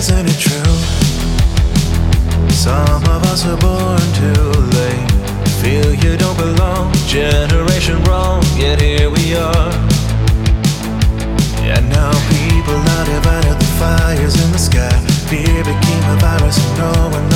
isn't it true? Some of us are born too late. Feel you don't belong, generation wrong, yet here we are. And now people are divided, the fires in the sky. Fear became a virus and no one